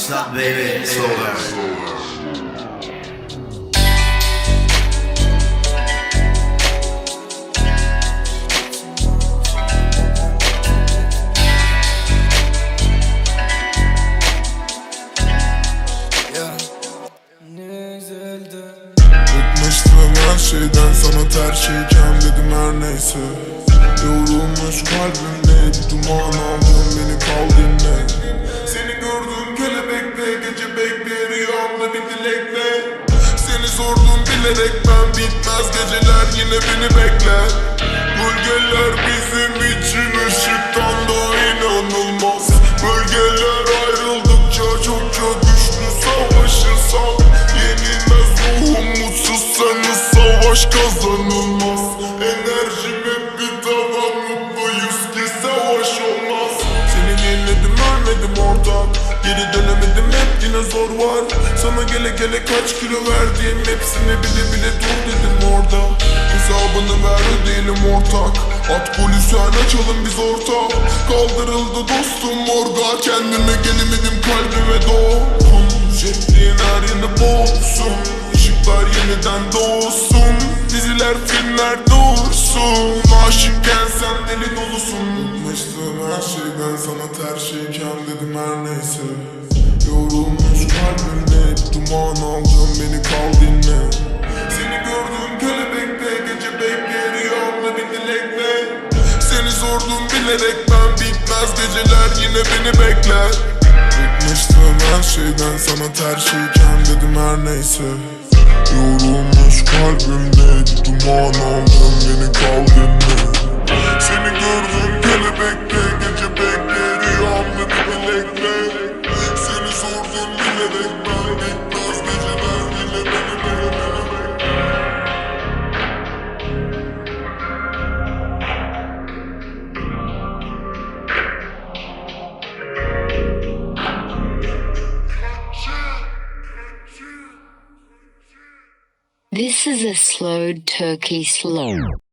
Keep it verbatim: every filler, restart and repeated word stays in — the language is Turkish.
stop baby, slow down. Bıkmıştım her şeyden, sana terşiyken dedim her neyse. Yorulmuş kalbimdeydi, duman aldın beni, kal dinle. Seni gördüm kelebekle, gece bekle, rüyamda bir dilekle. Seni sordum bilerek, ben bitmez geceler yine beni bekler. Bölgeler bizim için ışıktan da inanılmaz. Bölgeler ayrıldıkça çokça güçlü savaşırsak yenilmez ruhum, mutsuzsanız savaş kazanılmaz. Enerjim hep bir tavan, mutluyuz ki savaş olmaz. Seni yeniledim ölmedim ortak, geri dönemedim hep yine zor var. Sana gele gele kaç kilo verdim, hepsini bile bile dur dedim orada. Hesabını ver ödeyelim ortak, at polisen açalım biz ortak. Kaldırıldı dostum orada, kendime gelemedim kalbime dokun. Jetliğin her yanı boğulsun, ışıklar yeniden doğsun. Diziler filmler dursun, aşıkken sen deli dolusun. Bıkmıştım her şeyden, sana terşiyken dedim her neyse. Yorulmuş kalbimde hep duman aldın beni, kal dinle. Seni gördüm kelebekte, gece bekle, rüyamda bir dilekle. Seni sordum bilerek, ben bitmez geceler yine beni bekler. Bıkmıştım her şeyden, sana terşiyken dedim her neyse. Yorulmuş kalbimde duman aldın beni, kal dinle. Seni gördüm kelebekle, gece bekle, rüyamda bir dilekle. Seni sordum bilerek, ben bitmez geceler yine beni bekler. This is a slowed turkey slow.